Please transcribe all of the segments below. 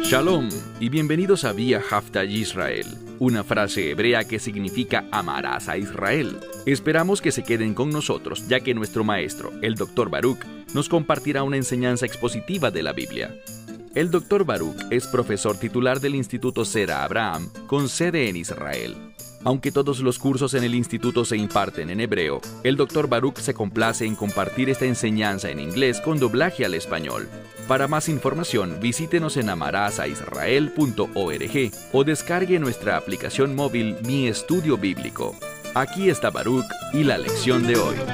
Shalom y bienvenidos a Vía Haftaj Israel, una frase hebrea que significa amarás a Israel. Esperamos que se queden con nosotros, ya que nuestro maestro, el Dr. Baruch, nos compartirá una enseñanza expositiva de la Biblia. El Dr. Baruch es profesor titular del Instituto Zera Abraham, con sede en Israel. Aunque todos los cursos en el instituto se imparten en hebreo, el Dr. Baruch se complace en compartir esta enseñanza en inglés con doblaje al español. Para más información, visítenos en amarasaisrael.org o descargue nuestra aplicación móvil Mi Estudio Bíblico. Aquí está Baruch y la lección de hoy.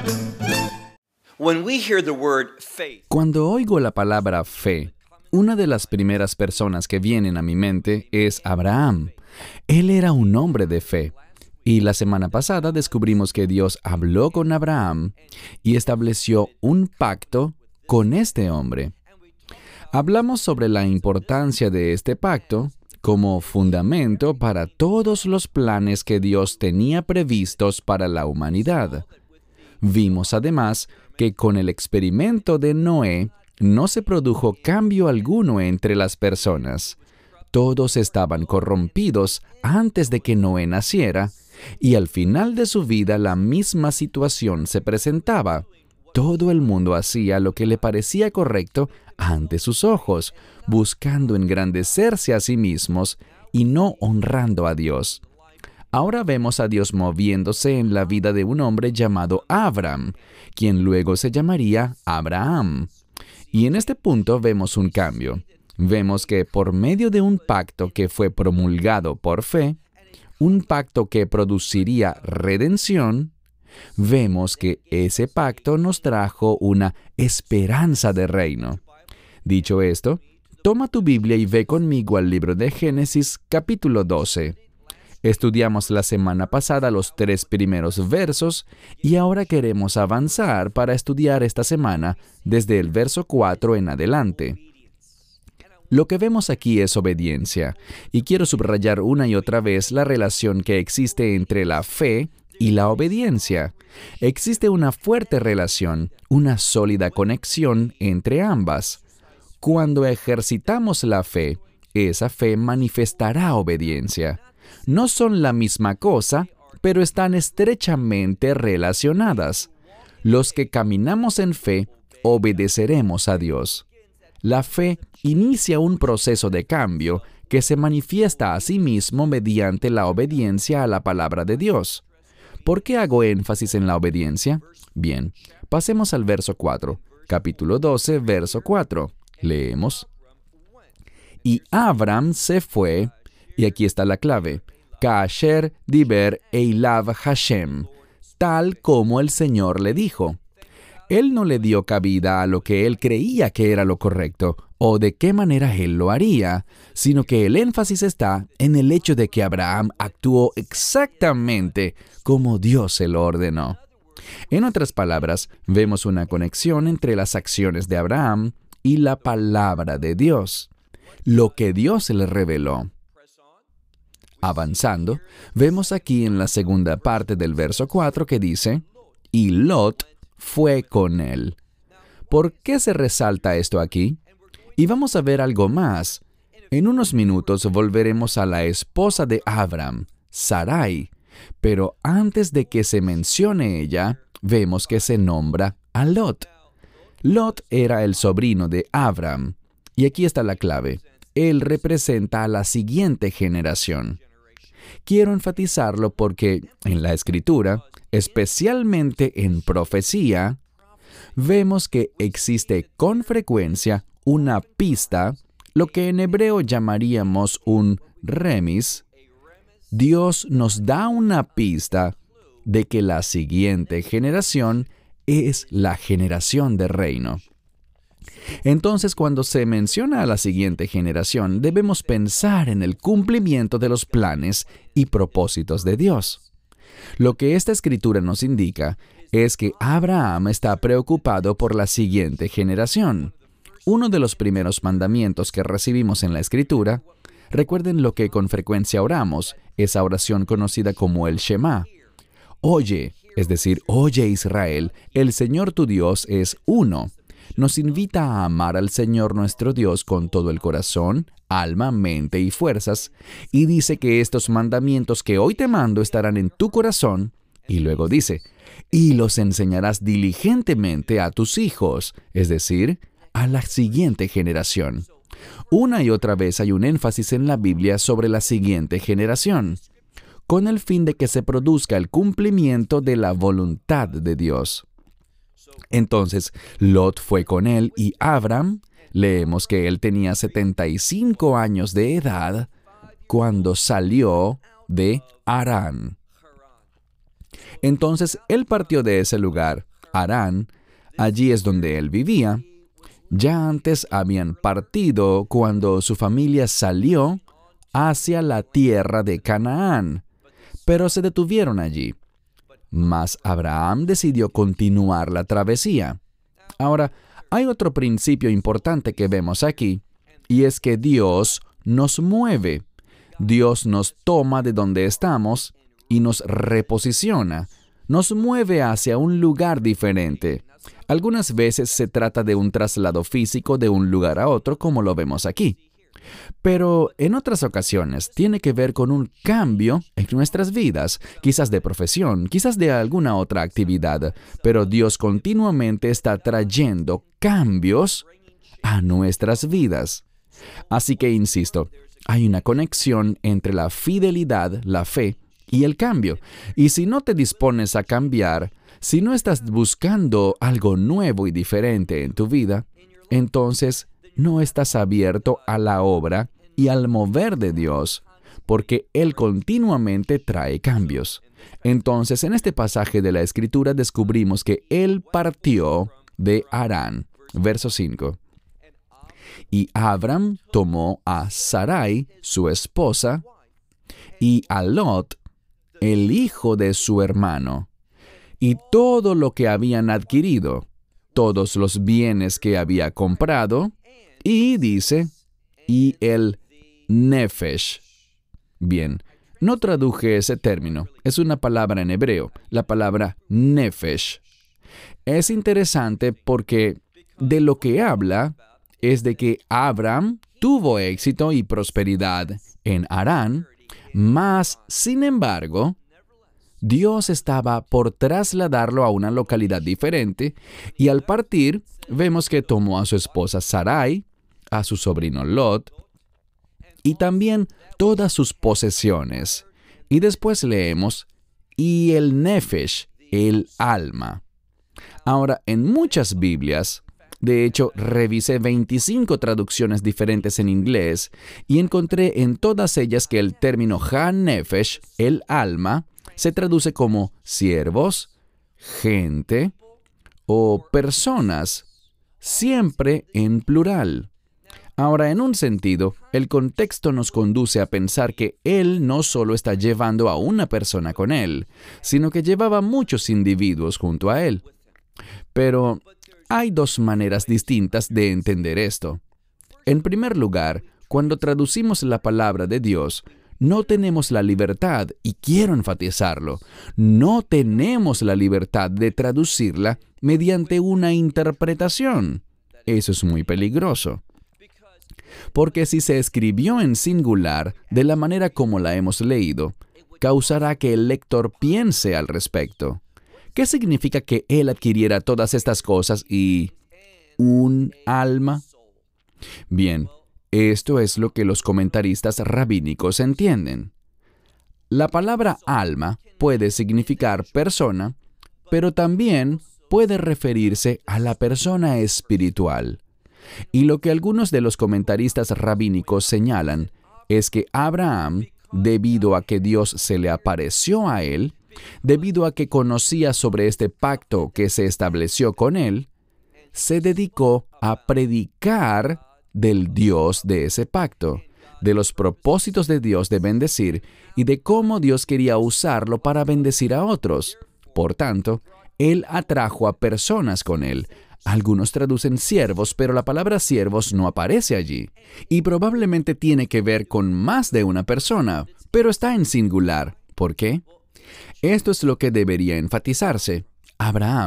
Cuando oigo la palabra fe, una de las primeras personas que vienen a mi mente es Abraham. Él era un hombre de fe. Y la semana pasada descubrimos que Dios habló con Abraham y estableció un pacto con este hombre. Hablamos sobre la importancia de este pacto como fundamento para todos los planes que Dios tenía previstos para la humanidad. Vimos además que con el experimento de Noé no se produjo cambio alguno entre las personas. Todos estaban corrompidos antes de que Noé naciera, y al final de su vida la misma situación se presentaba. Todo el mundo hacía lo que le parecía correcto ante sus ojos, buscando engrandecerse a sí mismos y no honrando a Dios. Ahora vemos a Dios moviéndose en la vida de un hombre llamado Abram, quien luego se llamaría Abraham. Y en este punto vemos un cambio. Vemos que por medio de un pacto que fue promulgado por fe, un pacto que produciría redención, vemos que ese pacto nos trajo una esperanza de reino. Dicho esto, toma tu Biblia y ve conmigo al libro de Génesis, capítulo 12. Estudiamos la semana pasada los 3 primeros versos y ahora queremos avanzar para estudiar esta semana desde el verso 4 en adelante. Lo que vemos aquí es obediencia, y quiero subrayar una y otra vez la relación que existe entre la fe y la obediencia. Existe una fuerte relación, una sólida conexión entre ambas. Cuando ejercitamos la fe, esa fe manifestará obediencia. No son la misma cosa, pero están estrechamente relacionadas. Los que caminamos en fe, obedeceremos a Dios. La fe inicia un proceso de cambio que se manifiesta a sí mismo mediante la obediencia a la palabra de Dios. ¿Por qué hago énfasis en la obediencia? Bien, pasemos al verso 4, capítulo 12, verso 4. Leemos. Y Abram se fue, y aquí está la clave, Kaasher diber eilav Hashem, tal como el Señor le dijo. Él no le dio cabida a lo que él creía que era lo correcto, o de qué manera él lo haría, sino que el énfasis está en el hecho de que Abraham actuó exactamente como Dios se lo ordenó. En otras palabras, vemos una conexión entre las acciones de Abraham y la palabra de Dios, lo que Dios le reveló. Avanzando, vemos aquí en la segunda parte del verso 4 que dice, y Lot fue con él. ¿Por qué se resalta esto aquí? Y vamos a ver algo más. En unos minutos volveremos a la esposa de Abram, Sarai, pero antes de que se mencione ella, vemos que se nombra a Lot. Lot era el sobrino de Abram, y aquí está la clave. Él representa a la siguiente generación. Quiero enfatizarlo porque en la Escritura, especialmente en profecía, vemos que existe con frecuencia una pista, lo que en hebreo llamaríamos un remis. Dios nos da una pista de que la siguiente generación es la generación de reino. Entonces, cuando se menciona a la siguiente generación, debemos pensar en el cumplimiento de los planes y propósitos de Dios. Lo que esta escritura nos indica es que Abraham está preocupado por la siguiente generación. Uno de los primeros mandamientos que recibimos en la escritura, recuerden lo que con frecuencia oramos, esa oración conocida como el Shema. Oye, es decir, oye Israel, el Señor tu Dios es uno. nos invita a amar al Señor nuestro Dios con todo el corazón, alma, mente y fuerzas, y dice que estos mandamientos que hoy te mando estarán en tu corazón, y luego dice, y los enseñarás diligentemente a tus hijos, es decir, a la siguiente generación. Una y otra vez hay un énfasis en la Biblia sobre la siguiente generación, con el fin de que se produzca el cumplimiento de la voluntad de Dios. Entonces, Lot fue con él y Abram, leemos que él tenía 75 años de edad cuando salió de Harán. Entonces, él partió de ese lugar, Harán, allí es donde él vivía. Ya antes habían partido cuando su familia salió hacia la tierra de Canaán, pero se detuvieron allí. Mas Abraham decidió continuar la travesía. Ahora, hay otro principio importante que vemos aquí, y es que Dios nos mueve. Dios nos toma de donde estamos y nos reposiciona. Nos mueve hacia un lugar diferente. Algunas veces se trata de un traslado físico de un lugar a otro, como lo vemos aquí. Pero en otras ocasiones tiene que ver con un cambio en nuestras vidas, quizás de profesión, quizás de alguna otra actividad, pero Dios continuamente está trayendo cambios a nuestras vidas. Así que, insisto, hay una conexión entre la fidelidad, la fe y el cambio. Y si no te dispones a cambiar, si no estás buscando algo nuevo y diferente en tu vida, entonces no estás abierto a la obra y al mover de Dios, porque Él continuamente trae cambios. Entonces, en este pasaje de la Escritura descubrimos que Él partió de Harán. Verso 5. Y Abram tomó a Sarai, su esposa, y a Lot, el hijo de su hermano, y todo lo que habían adquirido, todos los bienes que había comprado, y dice, y el nefesh. Bien, no traduje ese término, es una palabra en hebreo, la palabra nefesh. Es interesante porque de lo que habla es de que Abram tuvo éxito y prosperidad en Harán, mas, sin embargo, Dios estaba por trasladarlo a una localidad diferente, y al partir, vemos que tomó a su esposa Sarai, a su sobrino Lot, y también todas sus posesiones. Y después leemos, y el nefesh, el alma. Ahora, en muchas Biblias, de hecho, revisé 25 traducciones diferentes en inglés y encontré en todas ellas que el término ha-nefesh, el alma, se traduce como siervos, gente o personas, siempre en plural. Ahora, en un sentido, el contexto nos conduce a pensar que Él no solo está llevando a una persona con Él, sino que llevaba muchos individuos junto a Él. Pero hay dos maneras distintas de entender esto. En primer lugar, cuando traducimos la palabra de Dios, no tenemos la libertad, y quiero enfatizarlo, no tenemos la libertad de traducirla mediante una interpretación. Eso es muy peligroso. Porque si se escribió en singular, de la manera como la hemos leído, causará que el lector piense al respecto. ¿Qué significa que él adquiriera todas estas cosas y un alma? Bien, esto es lo que los comentaristas rabínicos entienden. La palabra alma puede significar persona, pero también puede referirse a la persona espiritual. Y lo que algunos de los comentaristas rabínicos señalan es que Abraham, debido a que Dios se le apareció a él, debido a que conocía sobre este pacto que se estableció con él, se dedicó a predicar del Dios de ese pacto, de los propósitos de Dios de bendecir y de cómo Dios quería usarlo para bendecir a otros. Por tanto, él atrajo a personas con él. Algunos traducen siervos, pero la palabra siervos no aparece allí. Y probablemente tiene que ver con más de una persona, pero está en singular. ¿Por qué? Esto es lo que debería enfatizarse. Abraham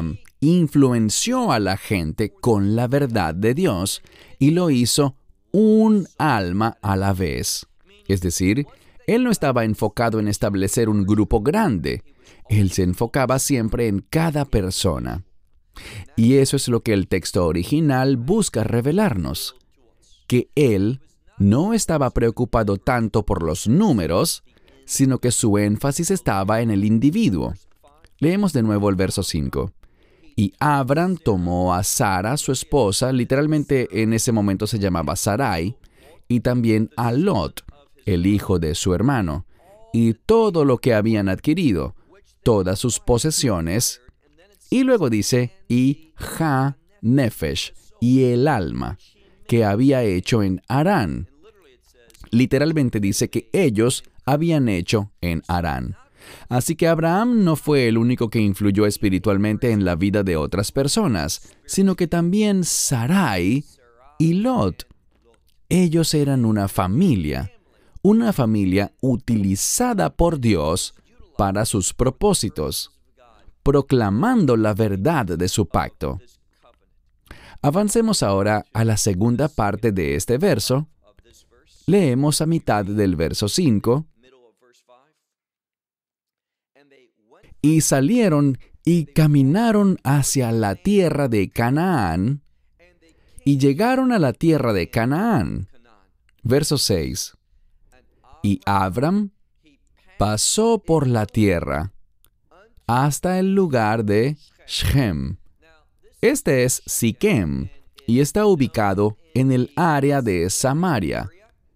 influenció a la gente con la verdad de Dios y lo hizo un alma a la vez. Es decir, él no estaba enfocado en establecer un grupo grande. Él se enfocaba siempre en cada persona. Y eso es lo que el texto original busca revelarnos, que él no estaba preocupado tanto por los números, sino que su énfasis estaba en el individuo. Leemos de nuevo el verso 5. Y Abram tomó a Sara, su esposa, literalmente en ese momento se llamaba Sarai, y también a Lot, el hijo de su hermano, y todo lo que habían adquirido, todas sus posesiones, y luego dice, y Ha-Nefesh, y el alma, que había hecho en Harán. Literalmente dice que ellos habían hecho en Harán. Así que Abraham no fue el único que influyó espiritualmente en la vida de otras personas, sino que también Sarai y Lot. Ellos eran una familia utilizada por Dios para sus propósitos, proclamando la verdad de su pacto. Avancemos ahora a la segunda parte de este verso. Leemos a mitad del verso 5. Y salieron y caminaron hacia la tierra de Canaán, y llegaron a la tierra de Canaán. Verso 6. Y Abram pasó por la tierra hasta el lugar de Shem. Este es Siquem, y está ubicado en el área de Samaria.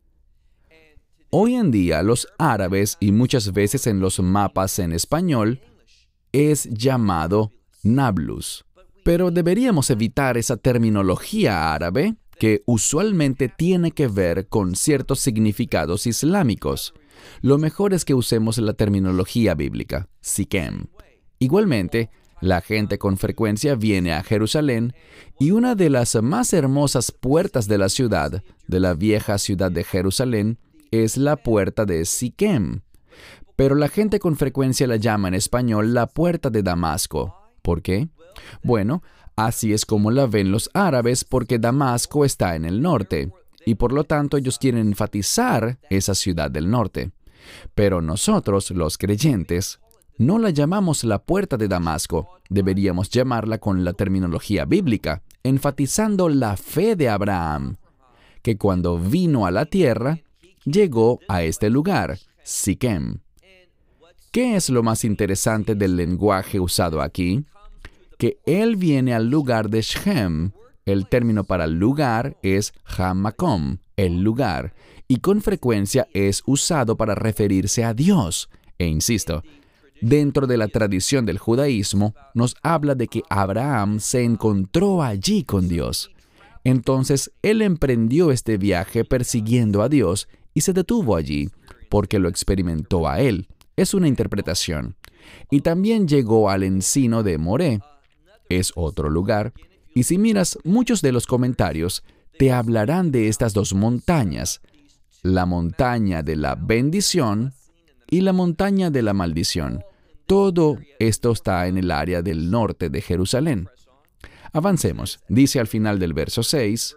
Hoy en día, los árabes, y muchas veces en los mapas en español, es llamado Nablus. Pero deberíamos evitar esa terminología árabe que usualmente tiene que ver con ciertos significados islámicos. Lo mejor es que usemos la terminología bíblica, Siquem. Igualmente, la gente con frecuencia viene a Jerusalén y una de las más hermosas puertas de la ciudad, de la vieja ciudad de Jerusalén, es la puerta de Siquem. Pero la gente con frecuencia la llama en español la puerta de Damasco. ¿Por qué? Bueno, así es como la ven los árabes porque Damasco está en el norte, y por lo tanto ellos quieren enfatizar esa ciudad del norte. Pero nosotros, los creyentes, no la llamamos la puerta de Damasco. Deberíamos llamarla con la terminología bíblica, enfatizando la fe de Abraham, que cuando vino a la tierra, llegó a este lugar, Siquem. ¿Qué es lo más interesante del lenguaje usado aquí? Que él viene al lugar de Shem. El término para lugar es Hamakom, el lugar, y con frecuencia es usado para referirse a Dios. E insisto, dentro de la tradición del judaísmo, nos habla de que Abraham se encontró allí con Dios. Entonces, él emprendió este viaje persiguiendo a Dios y se detuvo allí, porque lo experimentó a él. Es una interpretación. Y también llegó al encino de Moré. Es otro lugar. Y si miras, muchos de los comentarios te hablarán de estas dos montañas, la montaña de la bendición y la montaña de la maldición. Todo esto está en el área del norte de Jerusalén. Avancemos. Dice al final del verso 6,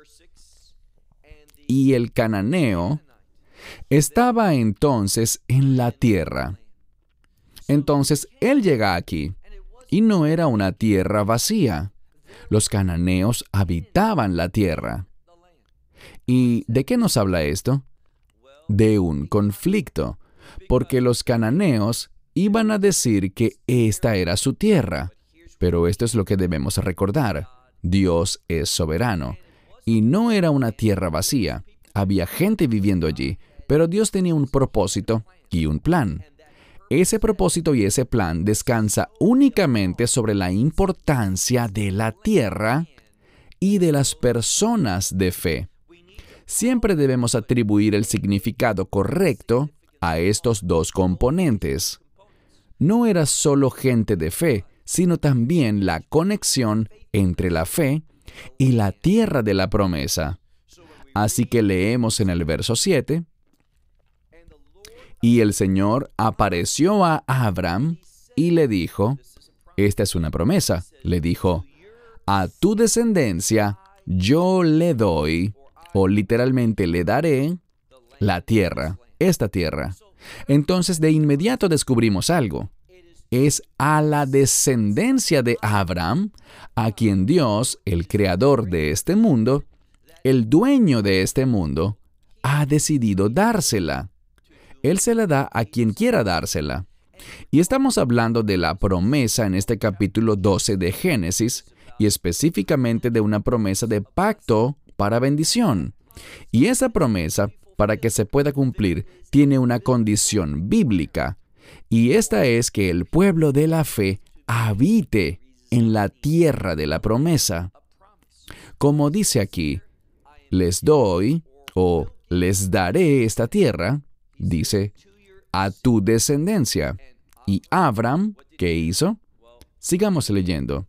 y el cananeo estaba entonces en la tierra. Entonces él llega aquí, y no era una tierra vacía. Los cananeos habitaban la tierra. ¿Y de qué nos habla esto? De un conflicto, porque los cananeos iban a decir que esta era su tierra. Pero esto es lo que debemos recordar. Dios es soberano, y no era una tierra vacía. Había gente viviendo allí, pero Dios tenía un propósito y un plan. Ese propósito y ese plan descansa únicamente sobre la importancia de la tierra y de las personas de fe. Siempre debemos atribuir el significado correcto a estos dos componentes. No era solo gente de fe, sino también la conexión entre la fe y la tierra de la promesa. Así que leemos en el verso 7, y el Señor apareció a Abram y le dijo, Esta es una promesa. Le dijo, a tu descendencia yo le doy, o literalmente le daré, la tierra, esta tierra. Entonces de inmediato descubrimos algo. Es a la descendencia de Abraham, a quien Dios, el creador de este mundo, el dueño de este mundo, ha decidido dársela. Él se la da a quien quiera dársela. Y estamos hablando de la promesa en este capítulo 12 de Génesis, y específicamente de una promesa de pacto para bendición. Y esa promesa, para que se pueda cumplir, tiene una condición bíblica, y esta es que el pueblo de la fe habite en la tierra de la promesa. Como dice aquí, les doy o les daré esta tierra, dice, a tu descendencia. ¿Y Abraham qué hizo? Sigamos leyendo.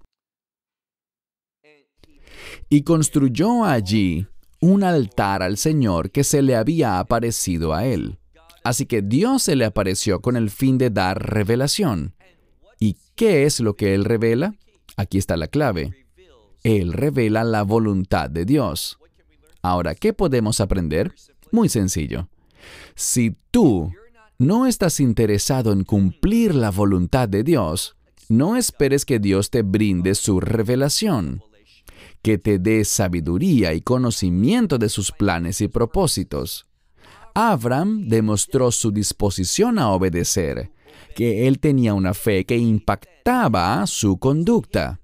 Y construyó allí un altar al Señor que se le había aparecido a él. Así que Dios se le apareció con el fin de dar revelación. ¿Y qué es lo que Él revela? Aquí está la clave. Él revela la voluntad de Dios. Ahora, ¿qué podemos aprender? Muy sencillo. Si tú no estás interesado en cumplir la voluntad de Dios, no esperes que Dios te brinde su revelación, que te dé sabiduría y conocimiento de sus planes y propósitos. Abraham demostró su disposición a obedecer, que él tenía una fe que impactaba su conducta.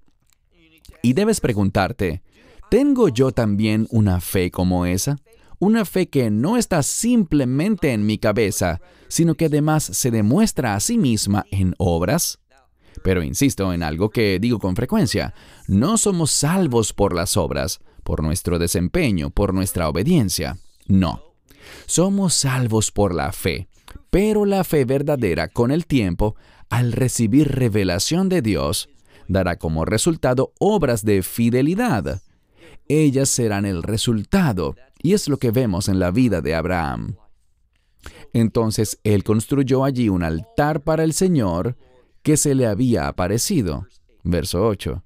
Y debes preguntarte, ¿tengo yo también una fe como esa? Una fe que no está simplemente en mi cabeza, sino que además se demuestra a sí misma en obras. Pero insisto en algo que digo con frecuencia, no somos salvos por las obras, por nuestro desempeño, por nuestra obediencia. No. Somos salvos por la fe, pero la fe verdadera con el tiempo, al recibir revelación de Dios, dará como resultado obras de fidelidad. Ellas serán el resultado, y es lo que vemos en la vida de Abraham. Entonces él construyó allí un altar para el Señor que se le había aparecido. Verso 8.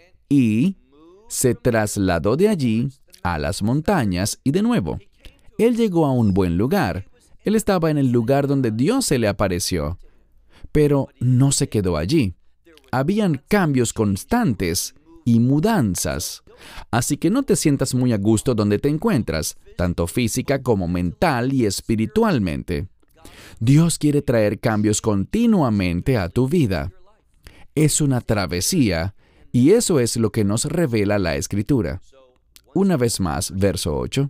Y se trasladó de allí a las montañas y de nuevo. Él llegó a un buen lugar. Él estaba en el lugar donde Dios se le apareció. Pero no se quedó allí. Habían cambios constantes y mudanzas. Así que no te sientas muy a gusto donde te encuentras, tanto física como mental y espiritualmente. Dios quiere traer cambios continuamente a tu vida. Es una travesía, y eso es lo que nos revela la Escritura. Una vez más, verso 8.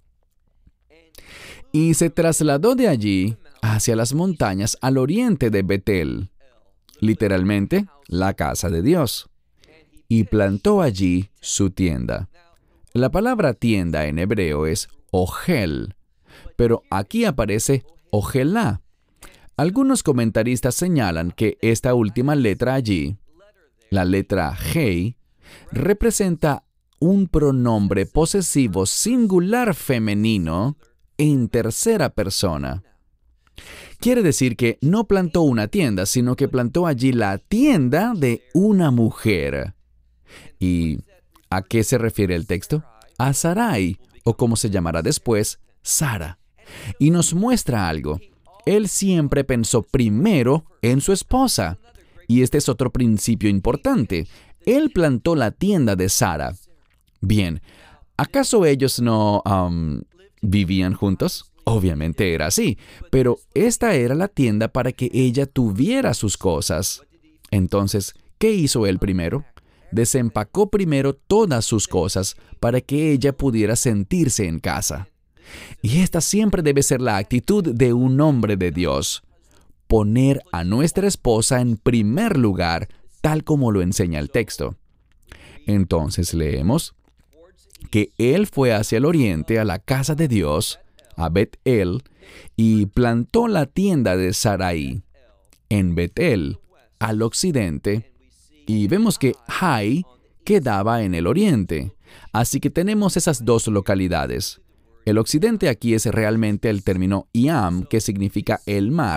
Y se trasladó de allí hacia las montañas al oriente de Betel, literalmente, la casa de Dios, y plantó allí su tienda. La palabra tienda en hebreo es ogel, pero aquí aparece ojelá. Algunos comentaristas señalan que esta última letra allí, la letra Hei, representa un pronombre posesivo singular femenino en tercera persona. Quiere decir que no plantó una tienda, sino que plantó allí la tienda de una mujer. ¿Y a qué se refiere el texto? A Sarai, o como se llamará después, Sara. Y nos muestra algo. Él siempre pensó primero en su esposa. Y este es otro principio importante. Él plantó la tienda de Sara. Bien, ¿acaso ellos no vivían juntos? Obviamente era así, pero esta era la tienda para que ella tuviera sus cosas. Entonces, ¿qué hizo él primero? Desempacó primero todas sus cosas para que ella pudiera sentirse en casa. Y esta siempre debe ser la actitud de un hombre de Dios. Poner a nuestra esposa en primer lugar, tal como lo enseña el texto. Entonces leemos que él fue hacia el oriente a la casa de Dios, a Bet-El, y plantó la tienda de Sarai en Bet-El, al occidente, y vemos que Hai quedaba en el oriente. Así que tenemos esas dos localidades. El occidente aquí es realmente el término Iam, que significa el mar,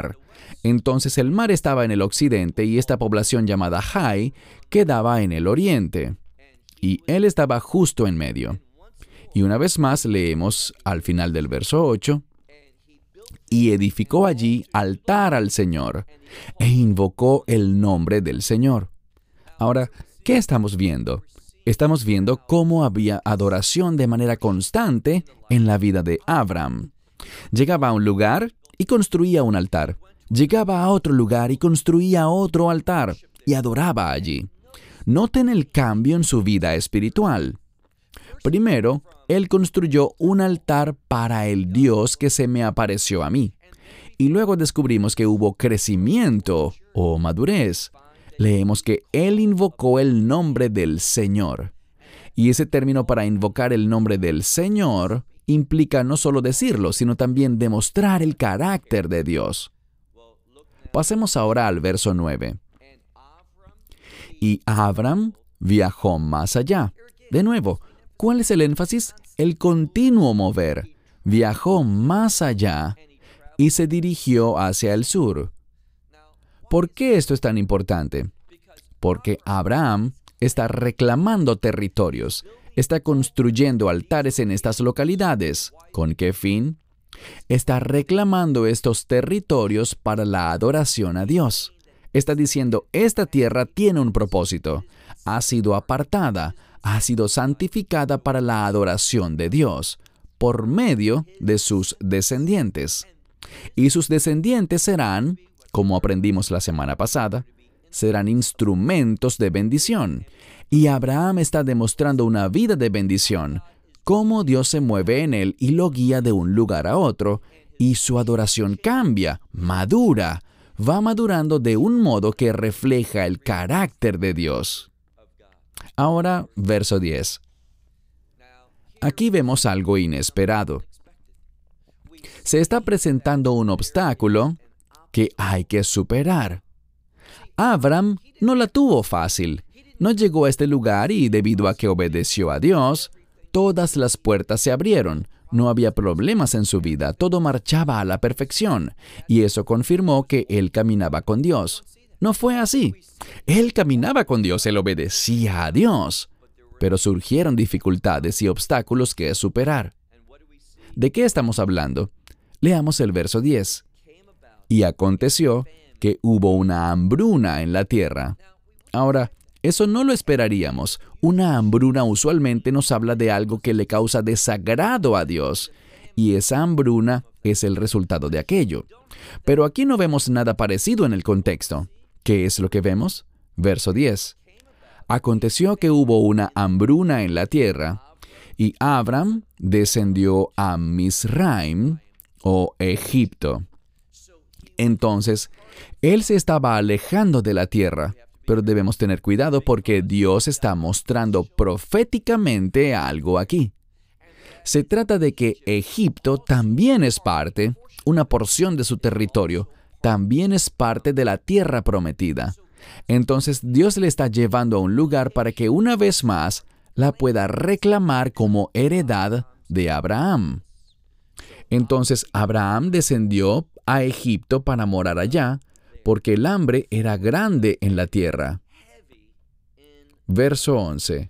Entonces el mar estaba en el occidente y esta población llamada Hai quedaba en el oriente. Y él estaba justo en medio. Y una vez más leemos al final del verso 8, y edificó allí altar al Señor, e invocó el nombre del Señor. Ahora, ¿qué estamos viendo? Estamos viendo cómo había adoración de manera constante en la vida de Abram. Llegaba a un lugar y construía un altar. Llegaba a otro lugar y construía otro altar y adoraba allí. Noten el cambio en su vida espiritual. Primero, él construyó un altar para el Dios que se me apareció a mí. Y luego descubrimos que hubo crecimiento o madurez. Leemos que él invocó el nombre del Señor. Y ese término para invocar el nombre del Señor implica no solo decirlo, sino también demostrar el carácter de Dios. Pasemos ahora al verso 9. Y Abram viajó más allá. De nuevo, ¿cuál es el énfasis? El continuo mover. Viajó más allá y se dirigió hacia el sur. ¿Por qué esto es tan importante? Porque Abraham está reclamando territorios, está construyendo altares en estas localidades. ¿Con qué fin? Está reclamando estos territorios para la adoración a Dios. Está diciendo, esta tierra tiene un propósito, ha sido apartada, ha sido santificada para la adoración de Dios, por medio de sus descendientes. Y sus descendientes serán, como aprendimos la semana pasada, serán instrumentos de bendición. Y Abraham está demostrando una vida de bendición, cómo Dios se mueve en él y lo guía de un lugar a otro, y su adoración cambia, madura, va madurando de un modo que refleja el carácter de Dios. Ahora, verso 10. Aquí vemos algo inesperado. Se está presentando un obstáculo que hay que superar. Abram no la tuvo fácil. No llegó a este lugar y debido a que obedeció a Dios, todas las puertas se abrieron. No había problemas en su vida, todo marchaba a la perfección. Y eso confirmó que él caminaba con Dios. No fue así. Él caminaba con Dios, él obedecía a Dios. Pero surgieron dificultades y obstáculos que superar. ¿De qué estamos hablando? Leamos el verso 10. Y aconteció que hubo una hambruna en la tierra. Ahora, eso no lo esperaríamos. Una hambruna usualmente nos habla de algo que le causa desagrado a Dios. Y esa hambruna es el resultado de aquello. Pero aquí no vemos nada parecido en el contexto. ¿Qué es lo que vemos? Verso 10. Aconteció que hubo una hambruna en la tierra, y Abram descendió a Misraim, o Egipto. Entonces, él se estaba alejando de la tierra, pero debemos tener cuidado porque Dios está mostrando proféticamente algo aquí. Se trata de que Egipto también es parte, una porción de su territorio, también es parte de la tierra prometida. Entonces Dios le está llevando a un lugar para que una vez más la pueda reclamar como heredad de Abraham. Entonces Abraham descendió a Egipto para morar allá, porque el hambre era grande en la tierra. Verso 11.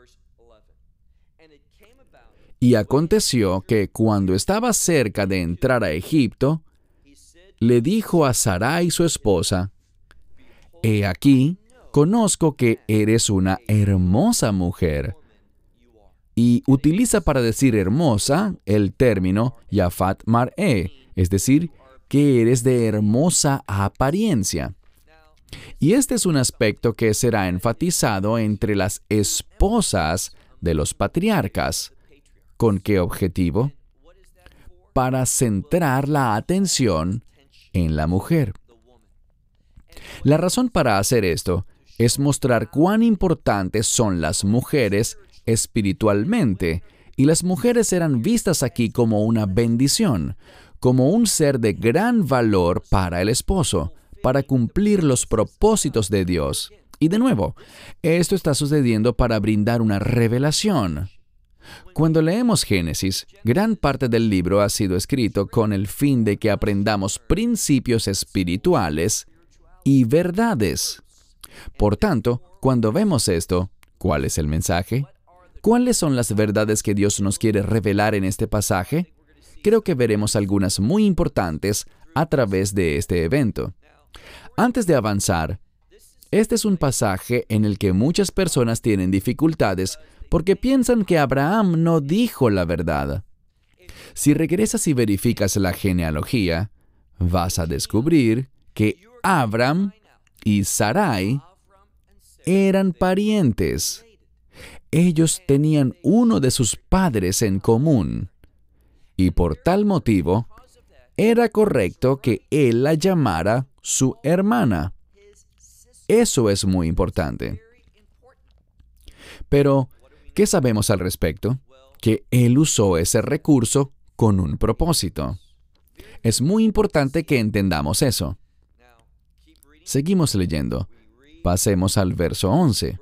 Y aconteció que cuando estaba cerca de entrar a Egipto, le dijo a Sarai su esposa, «He aquí, conozco que eres una hermosa mujer». Y utiliza para decir hermosa el término Yafat Mar'e, es decir, que eres de hermosa apariencia. Y este es un aspecto que será enfatizado entre las esposas de los patriarcas. ¿Con qué objetivo? Para centrar la atención en la mujer. La razón para hacer esto es mostrar cuán importantes son las mujeres espiritualmente, y las mujeres eran vistas aquí como una bendición, como un ser de gran valor para el esposo, para cumplir los propósitos de Dios. Y de nuevo, esto está sucediendo para brindar una revelación. Cuando leemos Génesis, gran parte del libro ha sido escrito con el fin de que aprendamos principios espirituales y verdades. Por tanto, cuando vemos esto, ¿cuál es el mensaje? ¿Cuáles son las verdades que Dios nos quiere revelar en este pasaje? Creo que veremos algunas muy importantes a través de este evento. Antes de avanzar, este es un pasaje en el que muchas personas tienen dificultades porque piensan que Abraham no dijo la verdad. Si regresas y verificas la genealogía, vas a descubrir que Abram y Sarai eran parientes. Ellos tenían uno de sus padres en común, y por tal motivo, era correcto que él la llamara su hermana. Eso es muy importante. Pero, ¿qué sabemos al respecto? Que él usó ese recurso con un propósito. Es muy importante que entendamos eso. Seguimos leyendo. Pasemos al verso 11.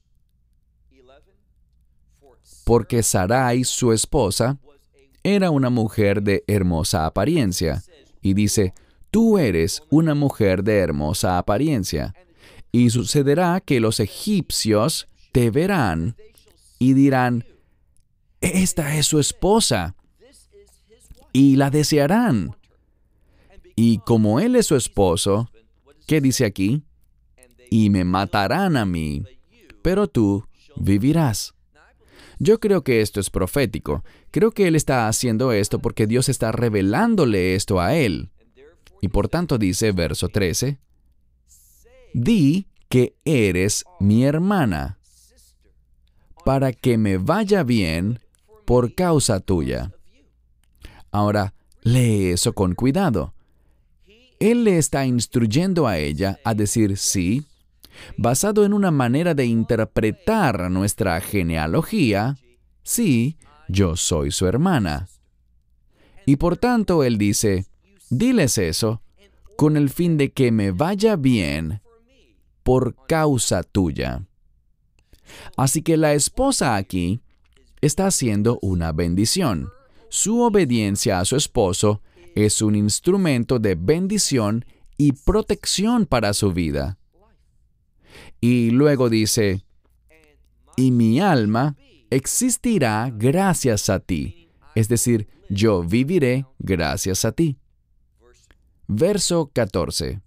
Porque Sarai, su esposa, era una mujer de hermosa apariencia. Y dice, tú eres una mujer de hermosa apariencia. Y sucederá que los egipcios te verán y dirán, esta es su esposa, y la desearán. Y como él es su esposo, ¿qué dice aquí? Y me matarán a mí, pero tú vivirás. Yo creo que esto es profético. Creo que él está haciendo esto porque Dios está revelándole esto a él. Y por tanto dice, verso 13, di que eres mi hermana, para que me vaya bien por causa tuya. Ahora, lee eso con cuidado. Él le está instruyendo a ella a decir sí, basado en una manera de interpretar nuestra genealogía, sí, yo soy su hermana. Y por tanto, él dice, diles eso con el fin de que me vaya bien por causa tuya. Así que la esposa aquí está haciendo una bendición. Su obediencia a su esposo es un instrumento de bendición y protección para su vida. Y luego dice, y mi alma existirá gracias a ti. Es decir, yo viviré gracias a ti. Verso 14.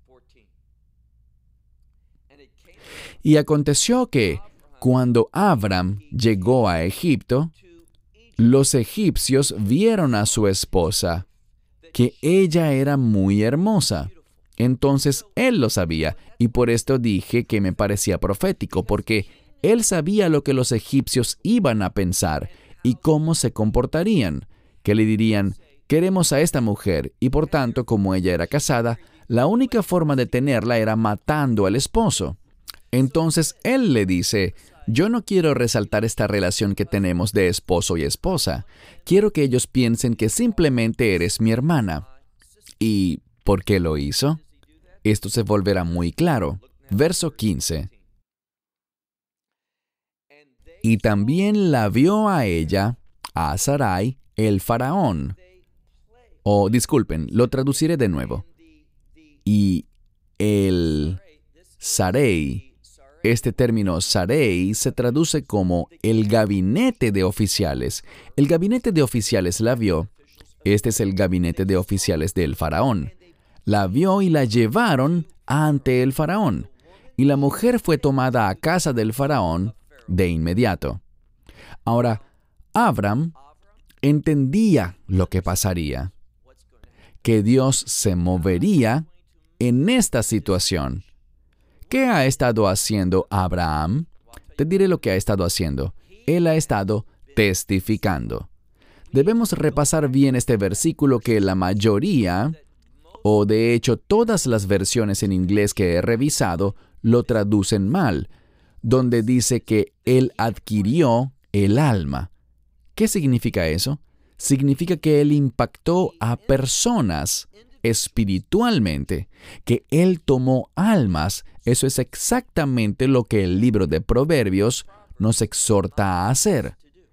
Y aconteció que, cuando Abram llegó a Egipto, los egipcios vieron a su esposa, que ella era muy hermosa. Entonces él lo sabía, y por esto dije que me parecía profético, porque él sabía lo que los egipcios iban a pensar y cómo se comportarían, que le dirían, queremos a esta mujer, y por tanto, como ella era casada, la única forma de tenerla era matando al esposo. Entonces él le dice, yo no quiero resaltar esta relación que tenemos de esposo y esposa. Quiero que ellos piensen que simplemente eres mi hermana. ¿Y por qué lo hizo? Esto se volverá muy claro. Verso 15. Y también la vio a ella, a Sarai, el faraón. Disculpen, lo traduciré de nuevo. Y el Sarei. Este término Sarei se traduce como el gabinete de oficiales. El gabinete de oficiales la vio. Este es el gabinete de oficiales del faraón. La vio y la llevaron ante el faraón. Y la mujer fue tomada a casa del faraón de inmediato. Ahora, Abram entendía lo que pasaría. Que Dios se movería en esta situación. ¿Qué ha estado haciendo Abraham? Te diré lo que ha estado haciendo. Él ha estado testificando. Debemos repasar bien este versículo que la mayoría, o de hecho todas las versiones en inglés que he revisado, lo traducen mal, donde dice que Él adquirió el alma. ¿Qué significa eso? Significa que Él impactó a personas espiritualmente, que Él tomó almas. Eso es exactamente lo que el libro de Proverbios nos exhorta a hacer.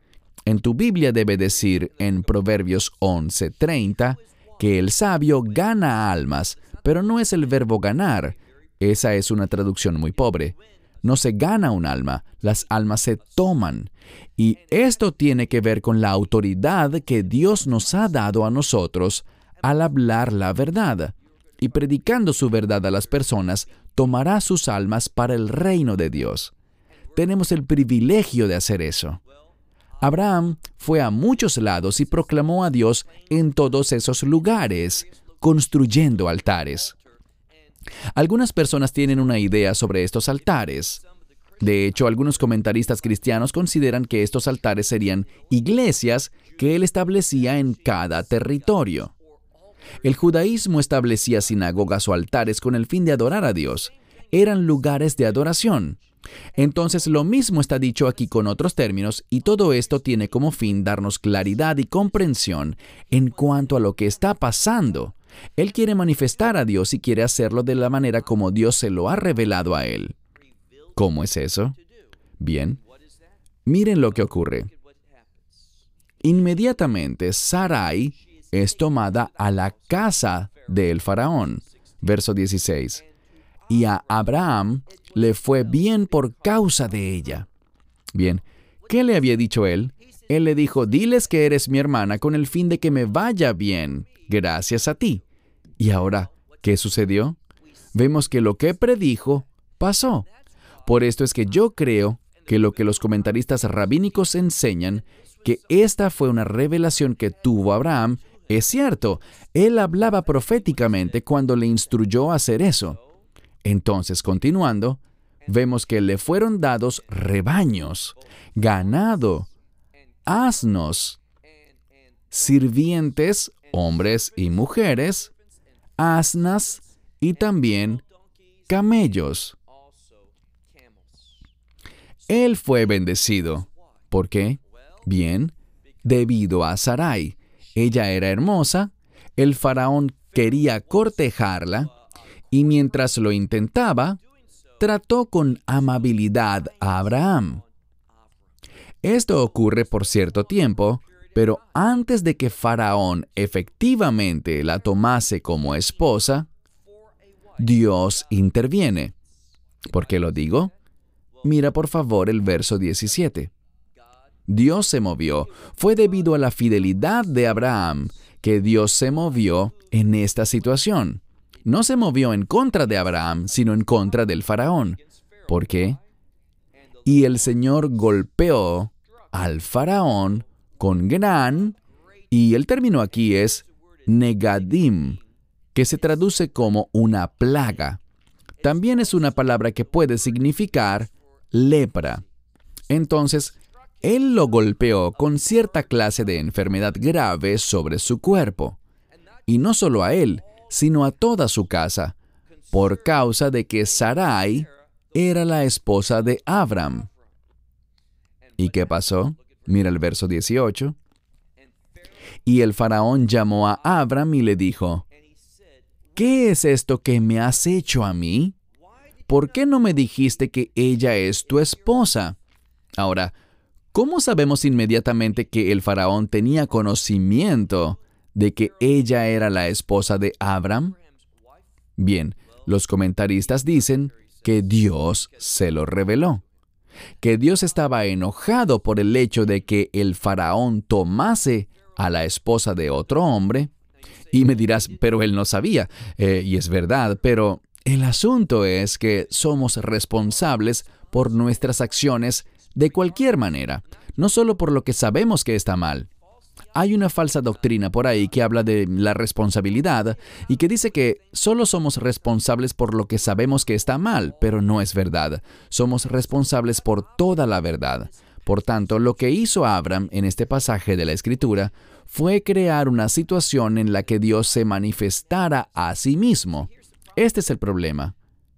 En tu Biblia debe decir en Proverbios 11:30 que el sabio gana almas, pero no es el verbo ganar. Esa es una traducción muy pobre. No se gana un alma, las almas se toman. Y esto tiene que ver con la autoridad que Dios nos ha dado a nosotros al hablar la verdad. Y predicando su verdad a las personas, tomará sus almas para el reino de Dios. Tenemos el privilegio de hacer eso. Abraham fue a muchos lados y proclamó a Dios en todos esos lugares, construyendo altares. Algunas personas tienen una idea sobre estos altares. De hecho, algunos comentaristas cristianos consideran que estos altares serían iglesias que él establecía en cada territorio. El judaísmo establecía sinagogas o altares con el fin de adorar a Dios. Eran lugares de adoración. Entonces, lo mismo está dicho aquí con otros términos, y todo esto tiene como fin darnos claridad y comprensión en cuanto a lo que está pasando. Él quiere manifestar a Dios y quiere hacerlo de la manera como Dios se lo ha revelado a él. ¿Cómo es eso? Bien, miren lo que ocurre. Inmediatamente, Sarai es tomada a la casa del faraón. Verso 16. Y a Abraham le fue bien por causa de ella. Bien, ¿qué le había dicho él? Él le dijo, diles que eres mi hermana con el fin de que me vaya bien, gracias a ti. Y ahora, ¿qué sucedió? Vemos que lo que predijo pasó. Por esto es que yo creo que lo que los comentaristas rabínicos enseñan, que esta fue una revelación que tuvo Abraham, es cierto. Él hablaba proféticamente cuando le instruyó a hacer eso. Entonces, continuando, vemos que le fueron dados rebaños, ganado, asnos, sirvientes, hombres y mujeres, asnas y también camellos. Él fue bendecido. ¿Por qué? Bien, debido a Sarai. Ella era hermosa, el faraón quería cortejarla, y mientras lo intentaba, trató con amabilidad a Abraham. Esto ocurre por cierto tiempo, pero antes de que Faraón efectivamente la tomase como esposa, Dios interviene. ¿Por qué lo digo? Mira por favor el verso 17. Dios se movió. Fue debido a la fidelidad de Abraham que Dios se movió en esta situación. No se movió en contra de Abraham, sino en contra del faraón. ¿Por qué? Y el Señor golpeó al faraón con gran, y el término aquí es negadim, que se traduce como una plaga. También es una palabra que puede significar lepra. Entonces, Él lo golpeó con cierta clase de enfermedad grave sobre su cuerpo. Y no solo a él, sino a toda su casa, por causa de que Sarai era la esposa de Abram. ¿Y qué pasó? Mira el verso 18. Y el faraón llamó a Abram y le dijo, ¿qué es esto que me has hecho a mí? ¿Por qué no me dijiste que ella es tu esposa? Ahora, ¿cómo sabemos inmediatamente que el faraón tenía conocimiento de que ella era la esposa de Abram? Bien, los comentaristas dicen que Dios se lo reveló, que Dios estaba enojado por el hecho de que el faraón tomase a la esposa de otro hombre. Y me dirás, pero él no sabía, y es verdad, pero el asunto es que somos responsables por nuestras acciones de cualquier manera, no solo por lo que sabemos que está mal. Hay una falsa doctrina por ahí que habla de la responsabilidad y que dice que solo somos responsables por lo que sabemos que está mal, pero no es verdad. Somos responsables por toda la verdad. Por tanto, lo que hizo Abram en este pasaje de la Escritura fue crear una situación en la que Dios se manifestara a sí mismo. Este es el problema.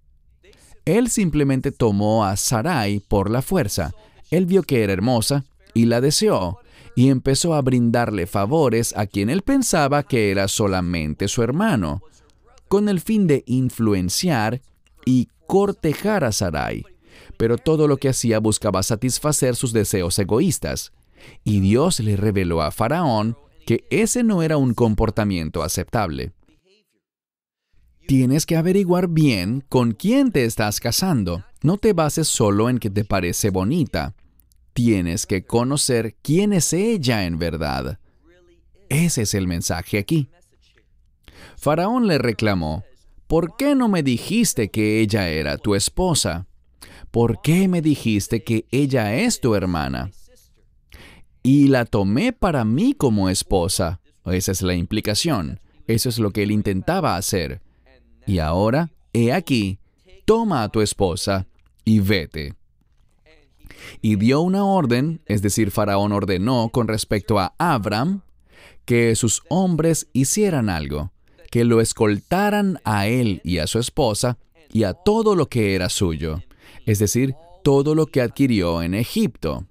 Él simplemente tomó a Sarai por la fuerza. Él vio que era hermosa y la deseó, y empezó a brindarle favores a quien él pensaba que era solamente su hermano, con el fin de influenciar y cortejar a Sarai. Pero todo lo que hacía buscaba satisfacer sus deseos egoístas. Y Dios le reveló a Faraón que ese no era un comportamiento aceptable. Tienes que averiguar bien con quién te estás casando. No te bases solo en que te parece bonita. Tienes que conocer quién es ella en verdad. Ese es el mensaje aquí. Faraón le reclamó: ¿por qué no me dijiste que ella era tu esposa? ¿Por qué me dijiste que ella es tu hermana? Y la tomé para mí como esposa. Esa es la implicación. Eso es lo que él intentaba hacer. Y ahora, he aquí, toma a tu esposa y vete. Y dio una orden, es decir, Faraón ordenó con respecto a Abram, que sus hombres hicieran algo, que lo escoltaran a él y a su esposa y a todo lo que era suyo, es decir, todo lo que adquirió en Egipto.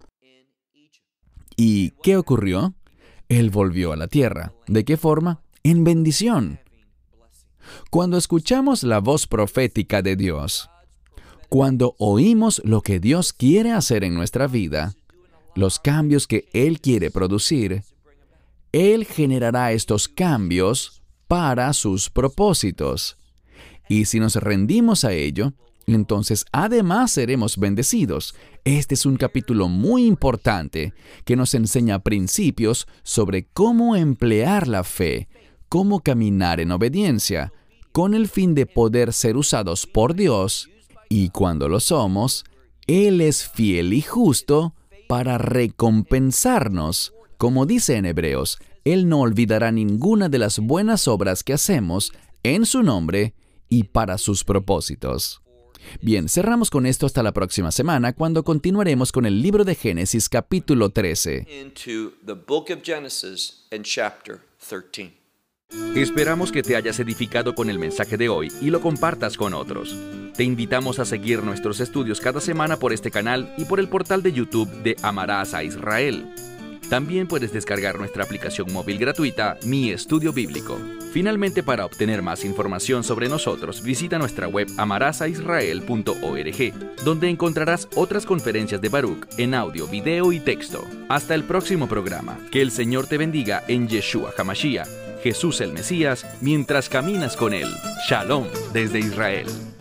¿Y qué ocurrió? Él volvió a la tierra. ¿De qué forma? En bendición. Cuando escuchamos la voz profética de Dios, cuando oímos lo que Dios quiere hacer en nuestra vida, los cambios que Él quiere producir, Él generará estos cambios para sus propósitos. Y si nos rendimos a ello, entonces además seremos bendecidos. Este es un capítulo muy importante que nos enseña principios sobre cómo emplear la fe, cómo caminar en obediencia, con el fin de poder ser usados por Dios, y cuando lo somos, Él es fiel y justo para recompensarnos. Como dice en Hebreos, Él no olvidará ninguna de las buenas obras que hacemos en su nombre y para sus propósitos. Bien, cerramos con esto hasta la próxima semana, cuando continuaremos con el libro de Génesis, capítulo 13. Esperamos que te hayas edificado con el mensaje de hoy y lo compartas con otros. Te invitamos a seguir nuestros estudios cada semana por este canal y por el portal de YouTube de Amarás a Israel. También puedes descargar nuestra aplicación móvil gratuita, Mi Estudio Bíblico. Finalmente, para obtener más información sobre nosotros, visita nuestra web amarasaisrael.org, donde encontrarás otras conferencias de Baruch en audio, video y texto. Hasta el próximo programa. Que el Señor te bendiga en Yeshua HaMashiach, Jesús el Mesías, mientras caminas con Él. Shalom desde Israel.